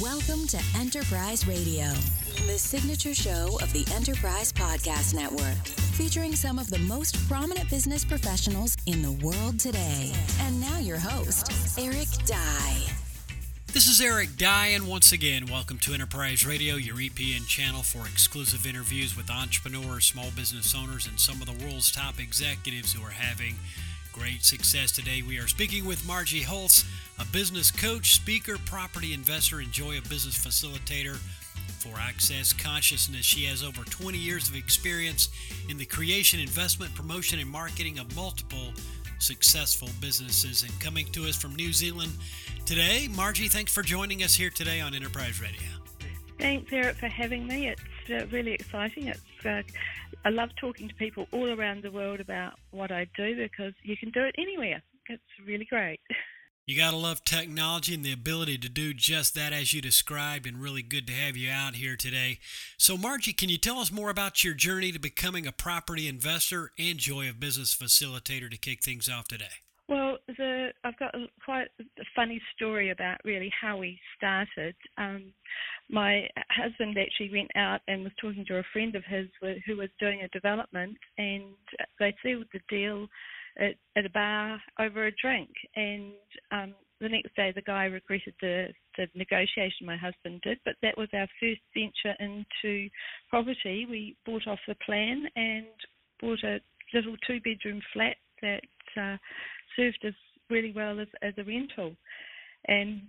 Welcome to Enterprise Radio, the signature show of the Enterprise Podcast Network, featuring some of the most prominent business professionals in the world today. And now your host, Eric Dye. This is Eric Dye, and once again, welcome to Enterprise Radio, your EPN channel for exclusive interviews with entrepreneurs, small business owners, and some of the world's top executives who are having great success. Today we are speaking with Margie Holtz, a business coach, speaker, property investor, and joy of business facilitator for Access Consciousness. She has over 20 years of experience in the creation, investment, promotion, and marketing of multiple successful businesses. And coming to us from New Zealand today, Margie, thanks for joining us here today on Enterprise Radio. Thanks, Eric, for having me. It's really exciting. I love talking to people all around the world about what I do because you can do it anywhere. It's really great. You got to love technology and the ability to do just that as you described, and really good to have you out here today. So, Margie, can you tell us more about your journey to becoming a property investor and joy of business facilitator to kick things off today? Well, I've got quite a funny story about really how we started. My husband actually went out and was talking to a friend of his who was doing a development, and they sealed the deal at a bar over a drink. And the next day, the guy regretted the negotiation my husband did, but that was our first venture into property. We bought off the plan and bought a little two-bedroom flat that served us really well as a rental. And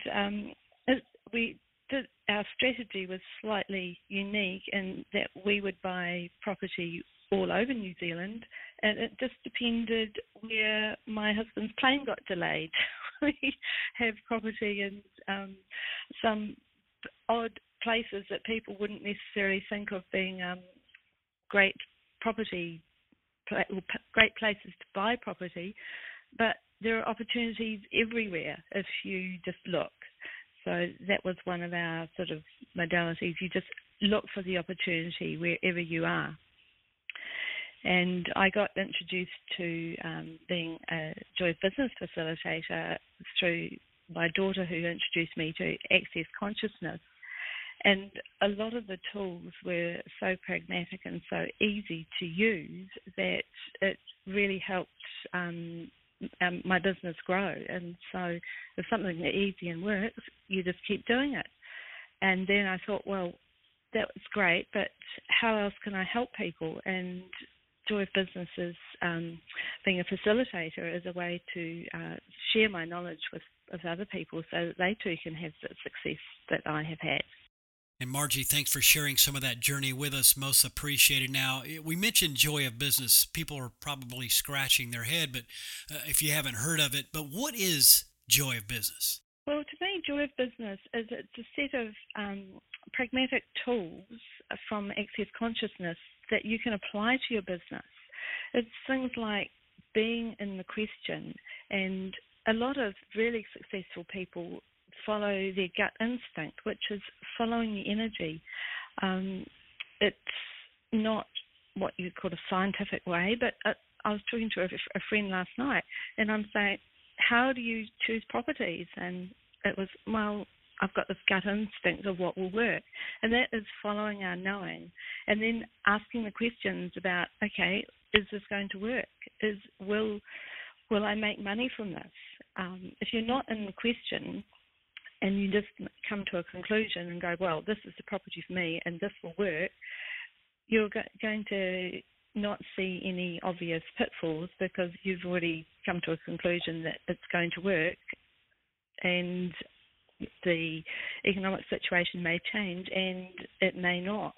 our strategy was slightly unique in that we would buy property all over New Zealand, and it just depended where my husband's plane got delayed. We have property in some odd places that people wouldn't necessarily think of being great places to buy property, but there are opportunities everywhere if you just look. So that was one of our sort of modalities. You just look for the opportunity wherever you are. And I got introduced to being a joy business facilitator through my daughter, who introduced me to Access Consciousness. And a lot of the tools were so pragmatic and so easy to use that it really helped my business grow. And so if something is easy and works, you just keep doing it. And then I thought, well, that was great, but how else can I help people? And Joy of Business is being a facilitator is a way to share my knowledge with other people so that they too can have the success that I have had. And Margie, thanks for sharing some of that journey with us. Most appreciated. Now, we mentioned Joy of Business. People are probably scratching their head, but if you haven't heard of it, but what is Joy of Business? Well, to me, Joy of Business is it's a set of pragmatic tools from Access Consciousness that you can apply to your business. It's things like being in the question, and a lot of really successful people follow their gut instinct, which is following the energy. It's not what you'd call a scientific way, but I was talking to a friend last night, and I'm saying, how do you choose properties? And it was, well, I've got this gut instinct of what will work. And that is following our knowing. And then asking the questions about, okay, is this going to work? Will I make money from this? If you're not in the question and you just come to a conclusion and go, well, this is the property for me and this will work, you're going to not see any obvious pitfalls because you've already come to a conclusion that it's going to work, and the economic situation may change and it may not.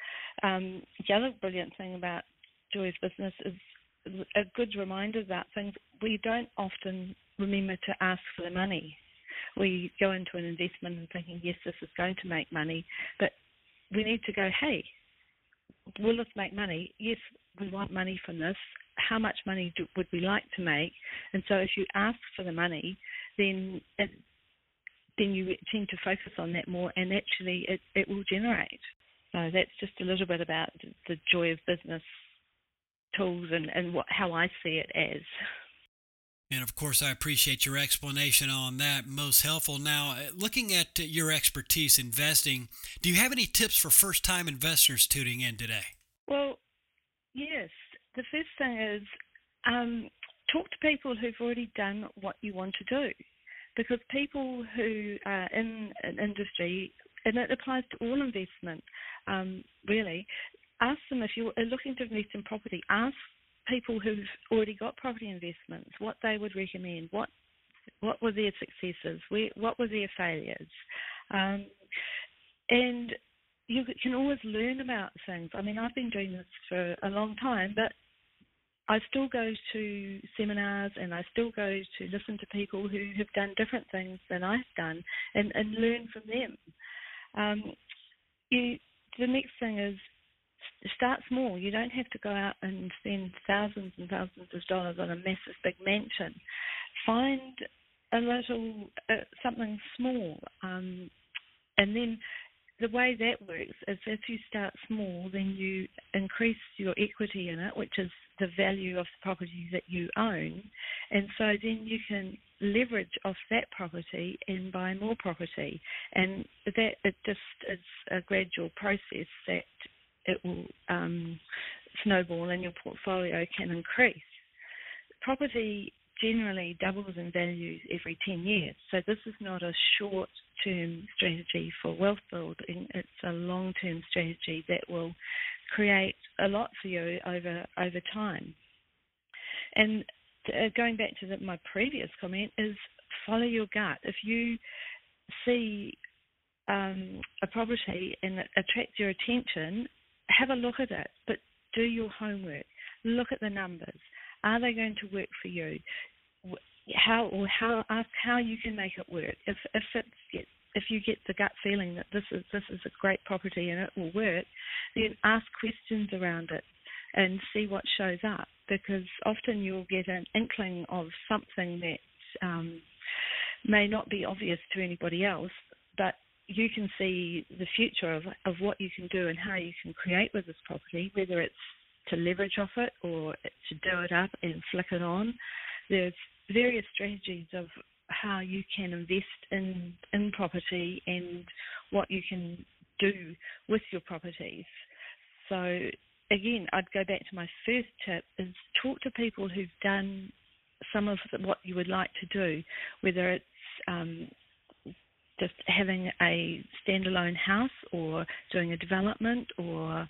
The other brilliant thing about Joy of Business is a good reminder about things. We don't often remember to ask for the money. We go into an investment and thinking, yes, this is going to make money, but we need to go, hey, will this make money? Yes, we want money from this. How much money would we like to make? And so if you ask for the money, then you tend to focus on that more, and actually it will generate. So that's just a little bit about the Joy of Business tools and how I see it as. And of course, I appreciate your explanation on that. Most helpful. Now, looking at your expertise investing, do you have any tips for first-time investors tuning in today? Well, yes. The first thing is talk to people who've already done what you want to do, because people who are in an industry, and it applies to all investment, really, ask them if you're looking to invest in property, ask people who've already got property investments what they would recommend, what were their successes, what were their failures, and you can always learn about things. I mean, I've been doing this for a long time, but I still go to seminars and I still go to listen to people who have done different things than I've done and learn from them. The next thing is start small. You don't have to go out and spend thousands and thousands of dollars on a massive big mansion. Find a little, something small. And then the way that works is if you start small, then you increase your equity in it, which is the value of the property that you own. And so then you can leverage off that property and buy more property. And that it just is a gradual process that it will snowball and your portfolio can increase. Property generally doubles in value every 10 years. So this is not a short-term strategy for wealth building. It's a long-term strategy that will create a lot for you over time. And going back to my previous comment is follow your gut. If you see a property and it attracts your attention, have a look at it, but do your homework. Look at the numbers. Are they going to work for you? Ask how you can make it work. If you get the gut feeling that this is a great property and it will work, then ask questions around it and see what shows up, because often you'll get an inkling of something that may not be obvious to anybody else, but you can see the future of what you can do and how you can create with this property, whether it's to leverage off it or to do it up and flick it on. There's various strategies of how you can invest in property and what you can do with your properties. So again, I'd go back to my first tip is talk to people who've done some of what you would like to do, whether it's just having a standalone house or doing a development or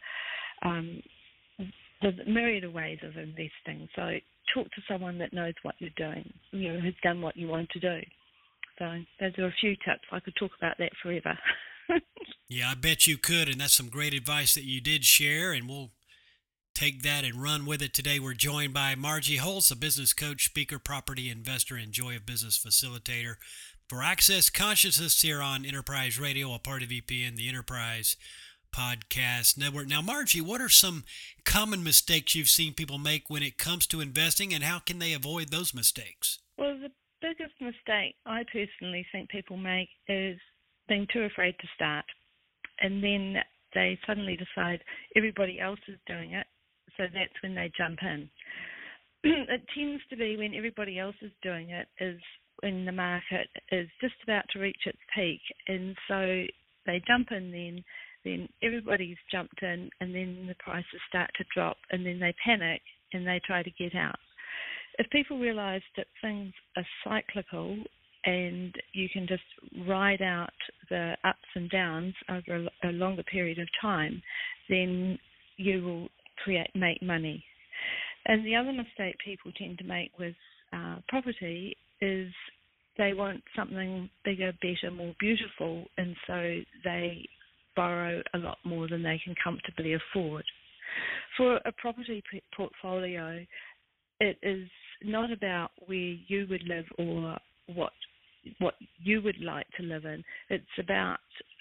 there's a myriad of ways of investing. So talk to someone that knows what you're doing, who's done what you want to do. So those are a few tips. I could talk about that forever. Yeah, I bet you could, and that's some great advice that you did share, and we'll take that and run with it today. We're joined by Margie Holtz, a business coach, speaker, property investor, and Joy of Business facilitator for Access Consciousness here on Enterprise Radio, a part of EPN, the Enterprise Podcast Network. Now, Margie, what are some common mistakes you've seen people make when it comes to investing, and how can they avoid those mistakes? Well, the biggest mistake I personally think people make is being too afraid to start. And then they suddenly decide everybody else is doing it, so that's when they jump in. It tends to be when everybody else is doing it is when the market is just about to reach its peak, and so they jump in then everybody's jumped in, and then the prices start to drop, and then they panic and they try to get out. If people realise that things are cyclical and you can just ride out the ups and downs over a longer period of time, then you will make money. And the other mistake people tend to make with property is they want something bigger, better, more beautiful, and so they borrow a lot more than they can comfortably afford. For a property portfolio, it is not about where you would live or what you would like to live in. It's about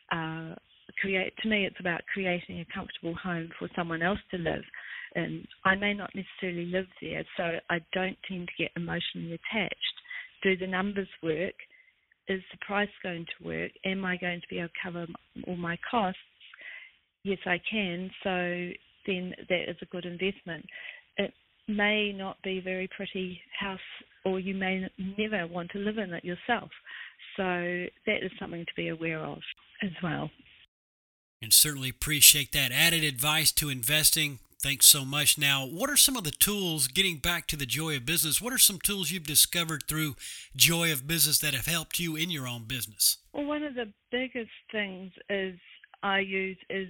it's about creating a comfortable home for someone else to live in. I may not necessarily live there, so I don't tend to get emotionally attached. Do the numbers work? Is the price going to work? Am I going to be able to cover all my costs? Yes, I can. So then that is a good investment. may not be a very pretty house, or you may never want to live in it yourself. So that is something to be aware of as well. And certainly appreciate that added advice to investing. Thanks so much. Now, what are some of the tools, getting back to the Joy of Business, what are some tools you've discovered through Joy of Business that have helped you in your own business? Well, one of the biggest things I use is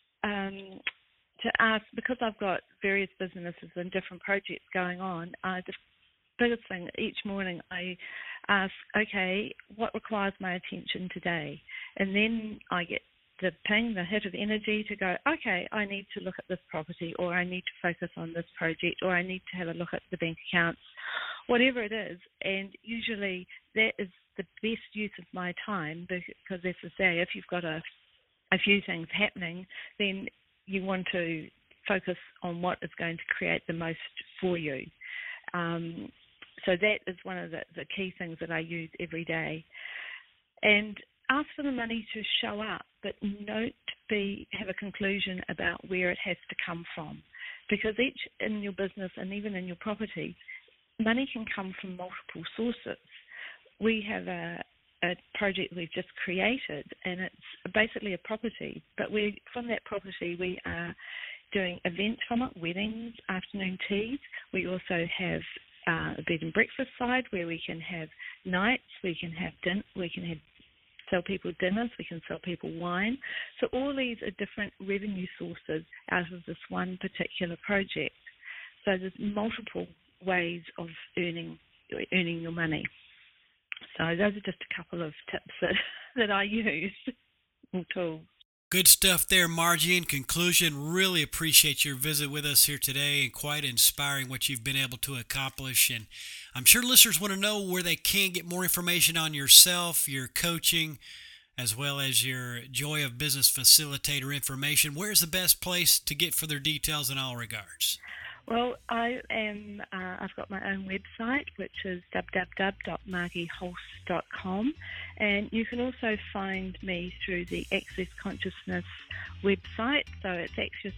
to ask, because I've got various businesses and different projects going on, the biggest thing each morning I ask, okay, what requires my attention today? And then I get the ping, the hit of energy to go, okay, I need to look at this property, or I need to focus on this project, or I need to have a look at the bank accounts, whatever it is. And usually that is the best use of my time, because as I say, if you've got a few things happening, then you want to focus on what is going to create the most for you. So that is one of the key things that I use every day. And ask for the money to show up, but don't have a conclusion about where it has to come from. Because each in your business and even in your property, money can come from multiple sources. We have a project we've just created, and it's basically a property, but from that property we are doing events from it, weddings, afternoon teas. We also have a bed and breakfast side where we can have nights, we can have sell people dinners, we can sell people wine. So all these are different revenue sources out of this one particular project. So there's multiple ways of earning your money. So those are just a couple of tips that I use, or tools. Good stuff there, Margie. In conclusion, really appreciate your visit with us here today, and quite inspiring what you've been able to accomplish. And I'm sure listeners want to know where they can get more information on yourself, your coaching, as well as your Joy of Business Facilitator information. Where's the best place to get further details in all regards? Well, I've got my own website, which is www.margieholtz.com, and you can also find me through the Access Consciousness website. So it's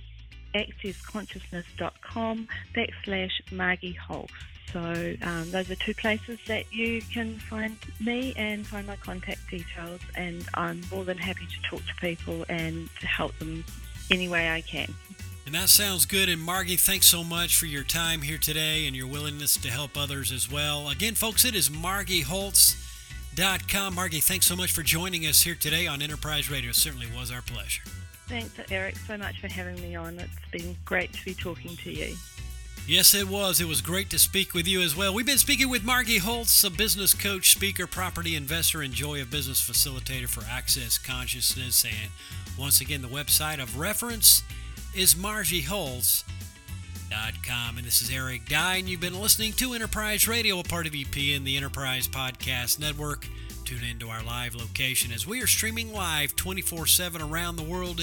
accessconsciousness.com/Margie Holtz. So those are two places that you can find me and find my contact details, and I'm more than happy to talk to people and to help them any way I can. And that sounds good. And Margie, thanks so much for your time here today and your willingness to help others as well. Again, folks, it is MargieHoltz.com. Margie, thanks so much for joining us here today on Enterprise Radio. It certainly was our pleasure. Thanks, Eric, so much for having me on. It's been great to be talking to you. Yes, it was. It was great to speak with you as well. We've been speaking with Margie Holtz, a business coach, speaker, property investor, and Joy of Business Facilitator for Access Consciousness. And once again, the website of reference is MargieHoltz.com. And this is Eric Dye, and you've been listening to Enterprise Radio, a part of EPN, the Enterprise Podcast Network. Tune into our live location as we are streaming live 24/7 around the world at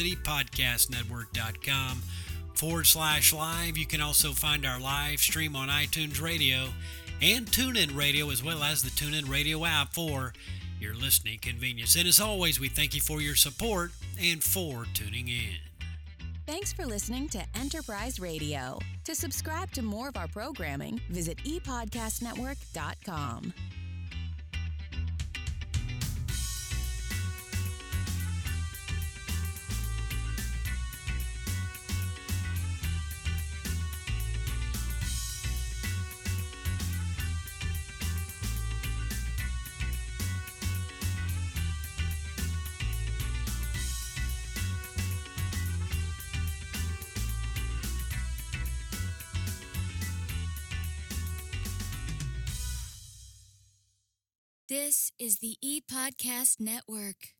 epodcastnetwork.com/live. You can also find our live stream on iTunes Radio and TuneIn Radio, as well as the TuneIn Radio app for your listening convenience. And as always, we thank you for your support and for tuning in. Thanks for listening to Enterprise Radio. To subscribe to more of our programming, visit epodcastnetwork.com. This is the ePodcast Network.